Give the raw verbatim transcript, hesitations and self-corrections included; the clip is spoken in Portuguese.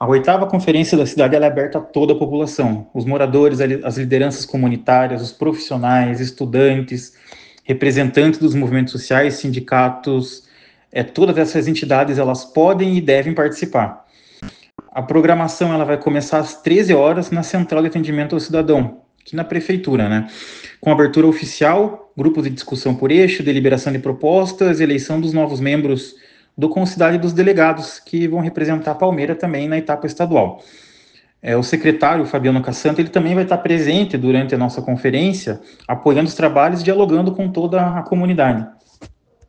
A oitava conferência da cidade ela é aberta a toda a população, os moradores, as lideranças comunitárias, os profissionais, estudantes, representantes dos movimentos sociais, sindicatos, é, todas essas entidades elas podem e devem participar. A programação ela vai começar às treze horas na Central de Atendimento ao Cidadão, aqui na Prefeitura, né? Com abertura oficial, grupos de discussão por eixo, deliberação de propostas, eleição dos novos membros do Conselho dos Delegados, que vão representar a Palmeira também na etapa estadual. É, o secretário, Fabiano Cassanta, ele também vai estar presente durante a nossa conferência, apoiando os trabalhos e dialogando com toda a comunidade.